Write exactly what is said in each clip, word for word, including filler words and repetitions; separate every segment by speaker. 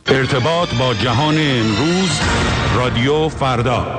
Speaker 1: ارتباط با جهان امروز، رادیو فردا.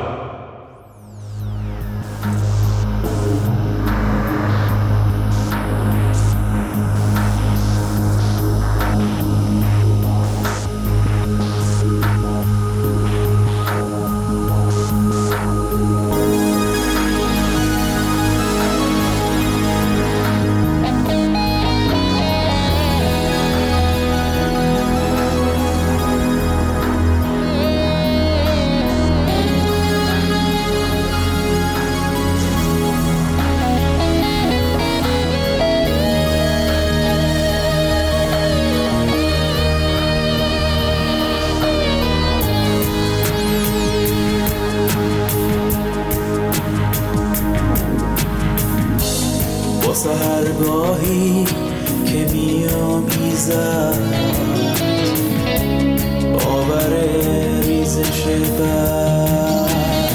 Speaker 2: سحرگاهی که می‌آمیزد آور ریزش برق،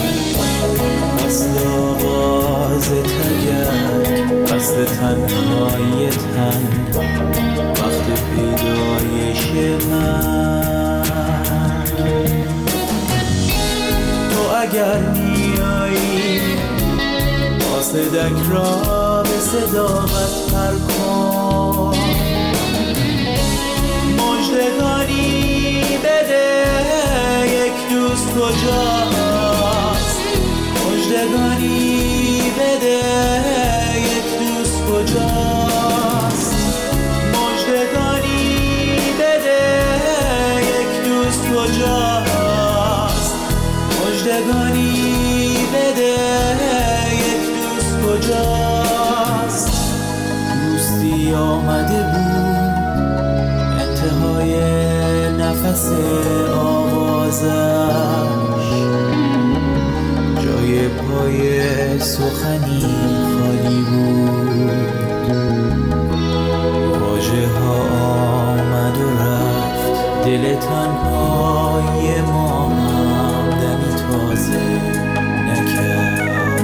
Speaker 2: اصل آغاز تگرگ، اصل تنهای تن، وقت پیدایش من. تو اگر میایی صدک را به صداقت پر کن، مژدگانی بده یک دوست کجاست، مژدگانی بده یک دوست کجاست، مژدگانی بده یک دوست کجاست، مژدگانی بده کجاست. دوستی آمده بود انتهای نفس آوازش، جای پای سخنی خالی بود، واژه ها آمد و رفت، دل تنهای ما هم دمی تازه نکرد.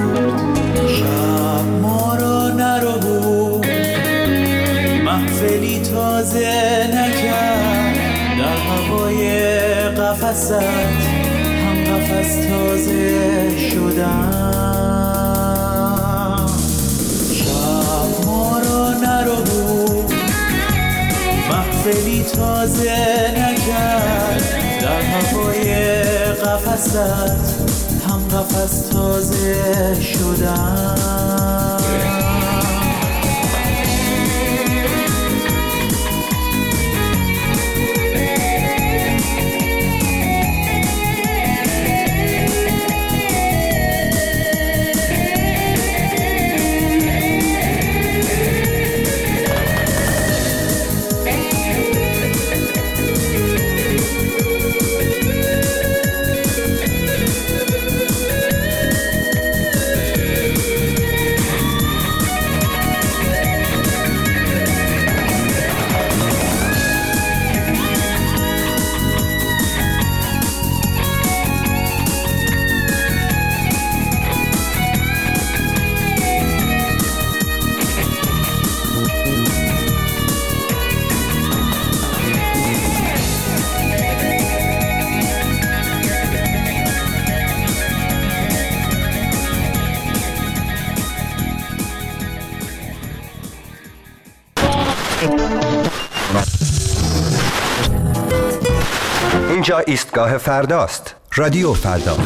Speaker 2: شب ما را نرو محفلی تازه نکرد، در هوای قفست هم قفس تازه شدم. شب ما را نرو محفلی تازه نکرد، در هوای قفست هم قفس تازه شدم.
Speaker 3: اینجا ایستگاه فرداست. رادیو فردا.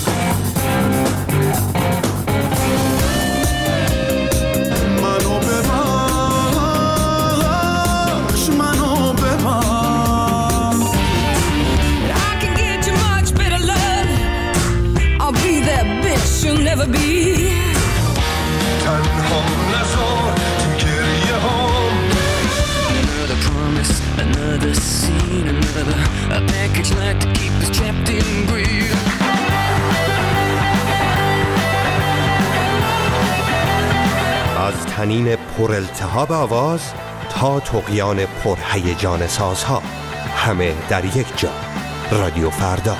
Speaker 4: A package like to keep us trapped in greed.
Speaker 3: از طنین پر التهاب آواز تا طغیان پر هیجان سازها، همه در یک جا. رادیو فردا.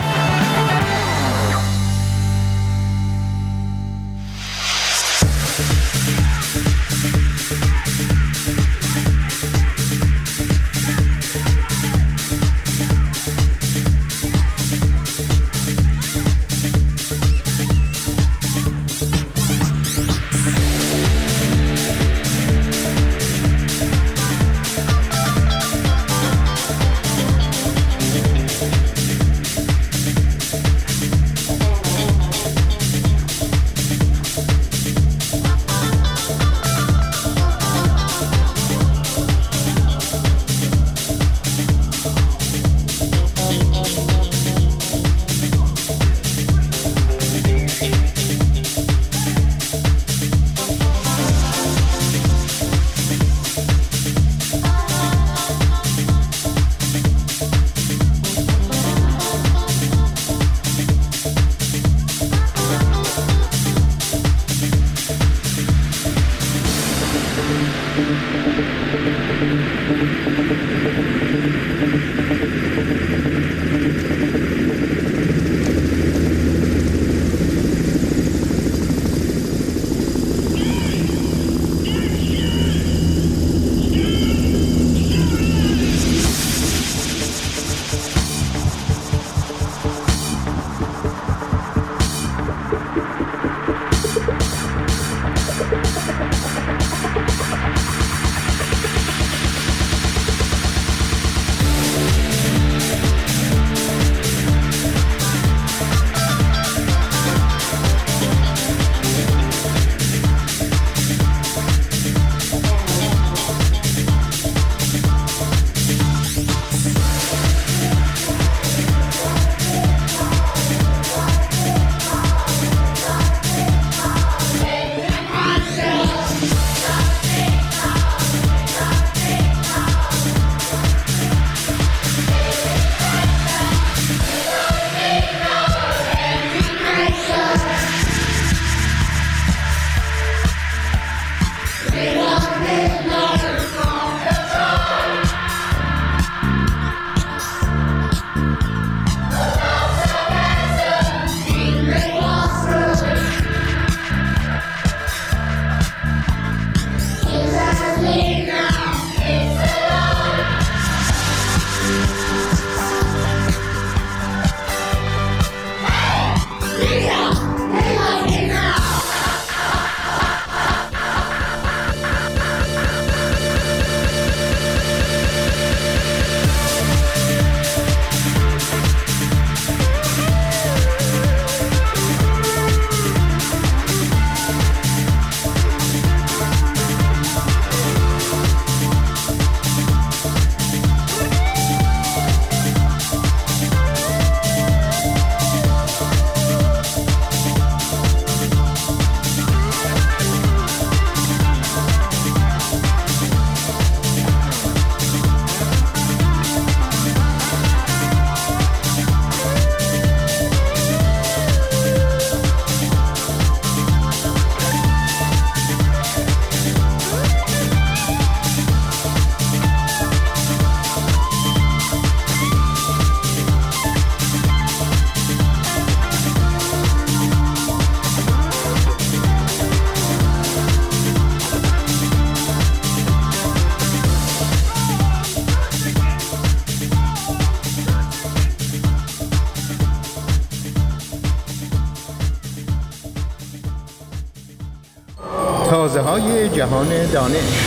Speaker 5: تازه‌های جهان دانش.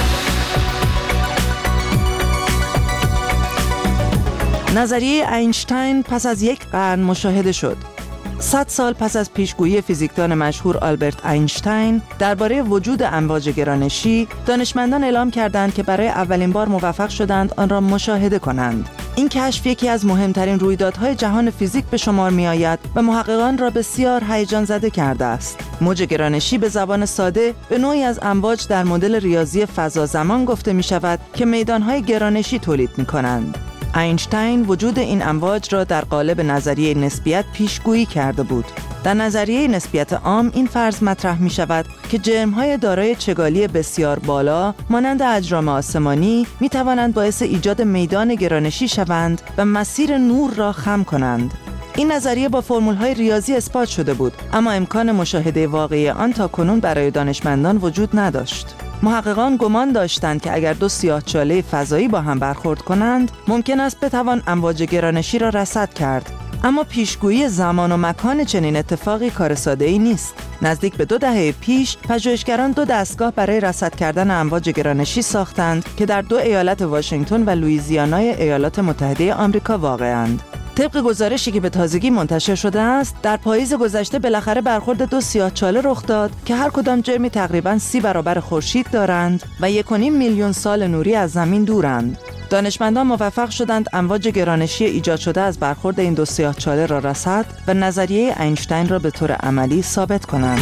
Speaker 6: نظریه اینشتین پس از یک قرن مشاهده شد. صد سال پس از پیشگویی فیزیکدان مشهور آلبرت اینشتین درباره وجود امواج گرانشی، دانشمندان اعلام کردند که برای اولین بار موفق شدند آن را مشاهده کنند. این کشف یکی از مهمترین رویدادهای جهان فیزیک به شمار می آید و محققان را بسیار هیجان زده کرده است. موج گرانشی به زبان ساده به نوعی از امواج در مدل ریاضی فضا زمان گفته می شود که میدانهای گرانشی تولید می کنند. اینشتین وجود این امواج را در قالب نظریه نسبیت پیشگویی کرده بود. در نظریه نسبیت عام این فرض مطرح می شود که جرم‌های دارای چگالی بسیار بالا مانند اجرام آسمانی می توانند باعث ایجاد میدان گرانشی شوند و مسیر نور را خم کنند. این نظریه با فرمول‌های ریاضی اثبات شده بود، اما امکان مشاهده واقعی آن تاکنون برای دانشمندان وجود نداشت. محققان گمان داشتند که اگر دو سیاه‌چاله فضایی با هم برخورد کنند، ممکن است بتوان امواج گرانشی را رصد کرد. اما پیشگویی زمان و مکان چنین اتفاقی کار ساده‌ای نیست. نزدیک به دو دهه پیش، پژوهشگران دو دستگاه برای رصد کردن امواج گرانشی ساختند که در دو ایالت واشنگتن و لوئیزیانای ایالات متحده آمریکا واقع‌اند. طبق گزارشی که به تازگی منتشر شده است، در پاییز گذشته بالاخره برخورد دو سیاه‌چاله رخ داد که هر کدام جرمی تقریباً سی برابر خورشید دارند و یک و نیم میلیون سال نوری از زمین دورند. دانشمندان موفق شدند امواج گرانشی ایجاد شده از برخورد این دو سیاه‌چاله را رصد و نظریه اینشتین را به طور عملی ثابت کنند.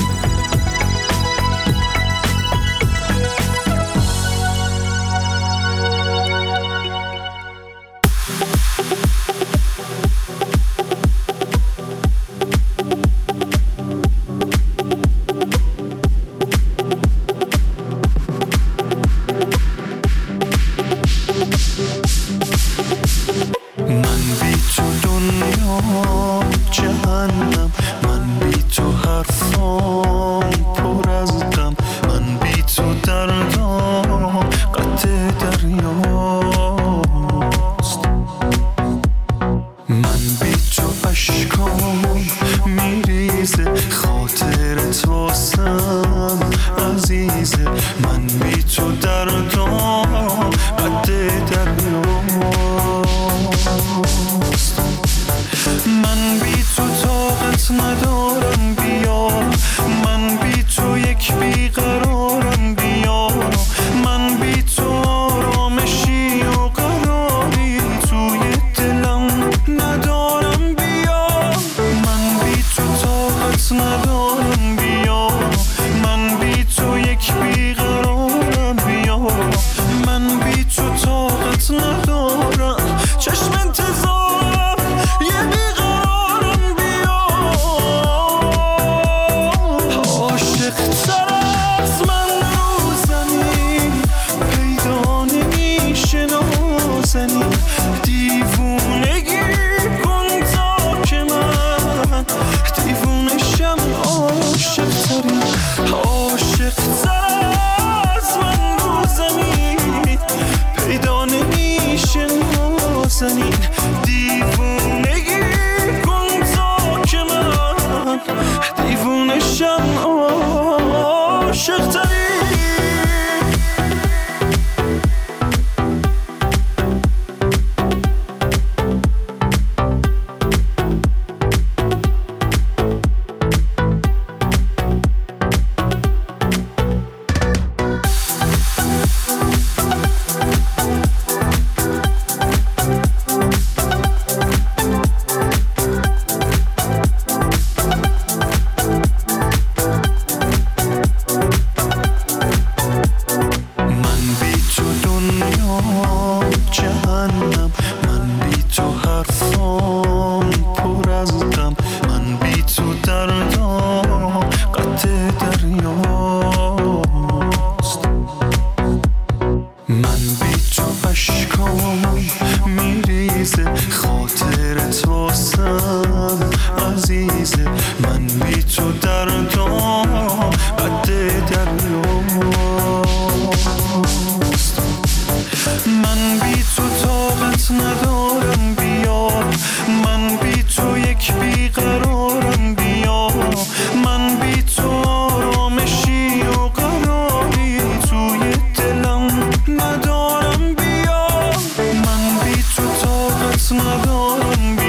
Speaker 7: بیقرارم بیا، من بی تو آرامشی و دوست ندارم